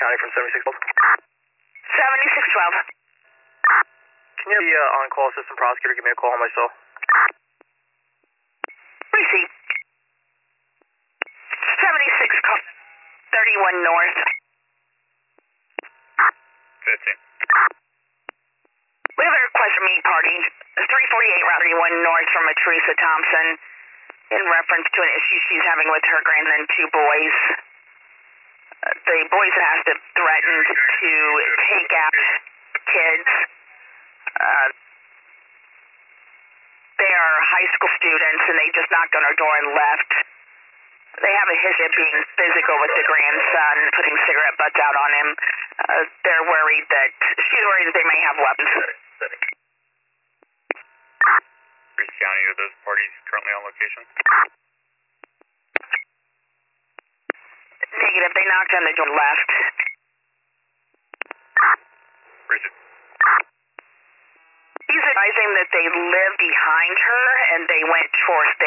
County from 7612. 7612. Can you have the on-call assistant prosecutor give me a call on my cell? Receive. 76 31 North. 15. We have a request from E-Party, 348 Route 31 North from a Teresa Thompson in reference to an issue she's having with her grandson and two boys. The boys have threatened to take out kids. They are high school students and they just knocked on her door and left. They have a history of being physical with the grandson, putting cigarette butts out on him. She's worried that they may have weapons. Reese County, are those parties currently on location? Negative, they knocked on the door and left. Reese. He's advising that they live behind her and they went towards